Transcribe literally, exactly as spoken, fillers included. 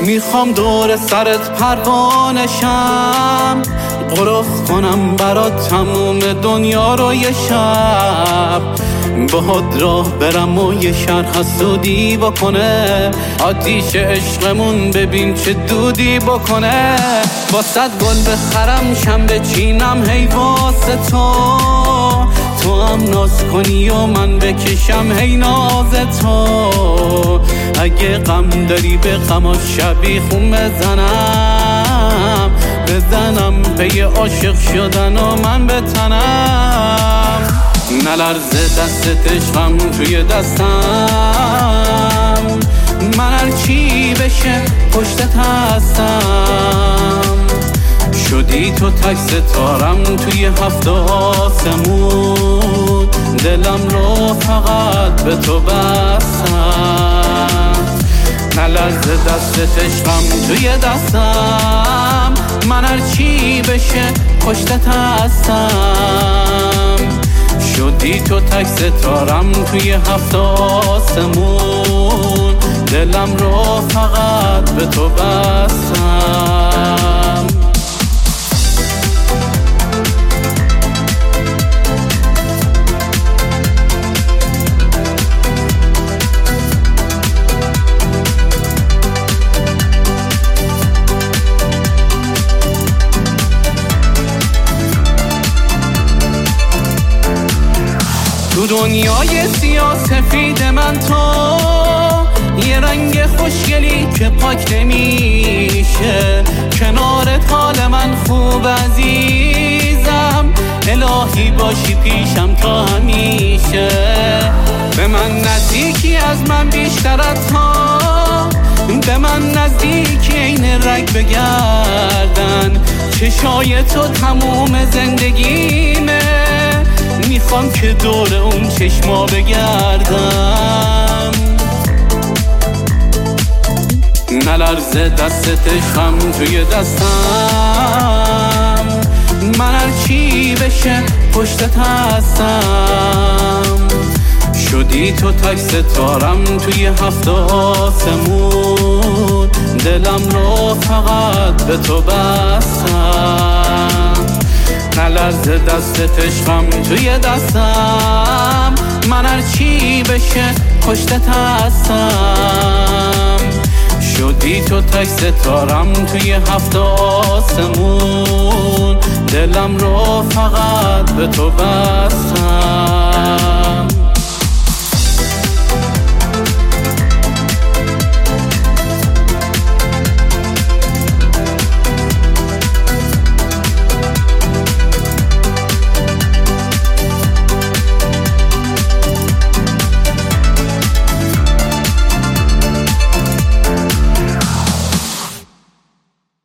میخوام دور سرت پروانشم، غرف کنم برات تموم دنیا رو یه شب، باهات راه برم و یه شهر حسودی بکنه، آتیش عشقمون ببین چه دودی بکنه. با صد گل بخرم شم بچینم هی واسه تو، تو هم ناز کنی و من بکشم هی ناز تو. اگه غم داری به غم شبیخون بزنم، بزنم پی عاشق شدن و من بتنم. نلرزه دستت عشقم توی دستم، من هر چی بشه پشتت هستم. شدی تو تک ستارم توی هفت آسمون، دلم رو فقط به تو بستم. نلرزه دستت عشقم توی دستم، من هر چی بشه پشتت هستم. شدی تو تک ستارم توی هفت آسمون، دلم رو فقط به تو بستم. تو دنیای سیاه‌سفید من تو یه رنگ خوشگلی که پاک نمیشه، کنارت حال من خوب عزیزم، الهی باشی پیشم تا همیشه. به من نزدیکی از من بیشتر از ها، به من نزدیکی این رگ بگردن، چشای تو تموم زندگیمه، میخوام که دور اون چشما بگردم. نلرزه دستت عشقم توی دستم، من هر چی بشه پشتت هستم. شدی تو تک ستارم توی هفت آسمون، دلم رو فقط به تو بستم. نلرزه دستت عشقم توی دستم، من هر چی بشه پشتت هستم. شدی تو تک ستارم توی هفت آسمون، دلم رو فقط به تو بستم.